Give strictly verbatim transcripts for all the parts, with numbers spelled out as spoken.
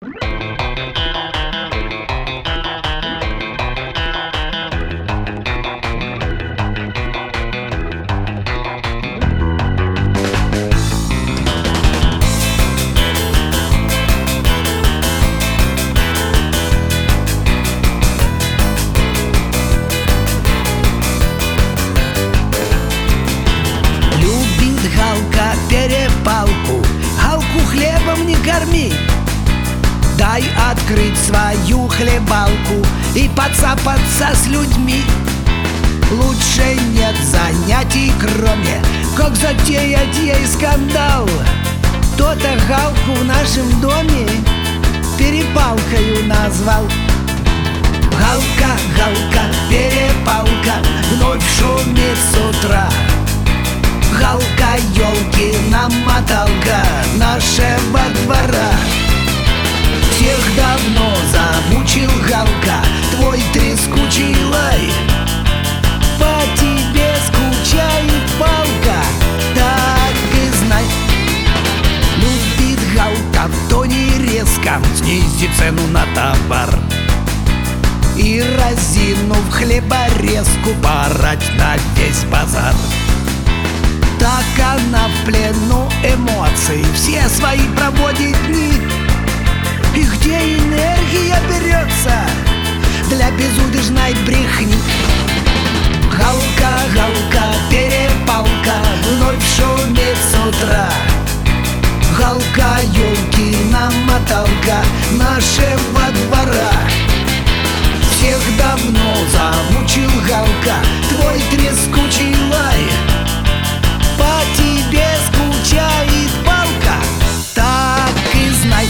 Перепалку, Галку хлебом не корми. Дай открыть свою хлебалку и подцапаться с людьми. Лучше нет занятий, кроме как затеять ей скандал. Кто-то Галку в нашем доме перепалкою назвал. Галка, Галка, перепалка вновь шумит с утра. Галка, ёлкина моталка нашего двора. Всех давно замучил, Галка, твой трескучий лай. По тебе скучает палка, так и знай. Любит Галка в тоне резком снизить цену на товар и, разинув хлеборезку, порать на весь базар. Так она в плену эмоций все свои проводит дни. И где энергия берется для безудержной брехни? Галка, Галка, перепалка вновь шумит с утра. Галка, ёлкина моталка нашего двора. Всех давно замучил, Галка, твой трескучий лай. По тебе скучает палка, так и знай.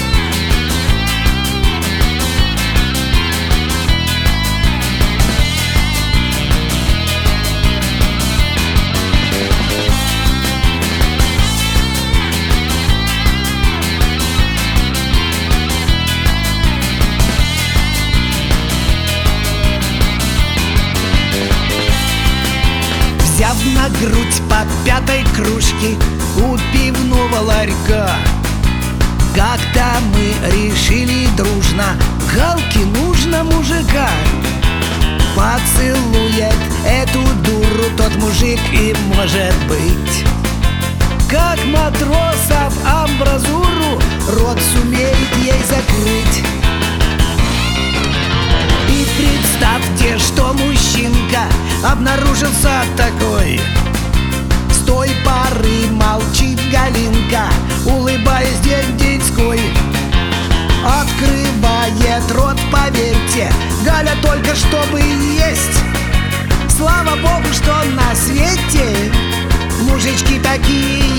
Взяв на грудь по пятой кружке у пивного ларька, как-то мы решили дружно: Галке нужно мужика. Поцелует эту дуру тот мужик, и может быть, как матросов амбразуру, рот сумеет ей закрыть. И представьте, что мужчинка обнаружился такой. С той поры молчит Галинка, улыбаясь день-деньской. Открывает рот, поверьте, Галя только чтобы есть. Слава Богу, что на свете мужички такие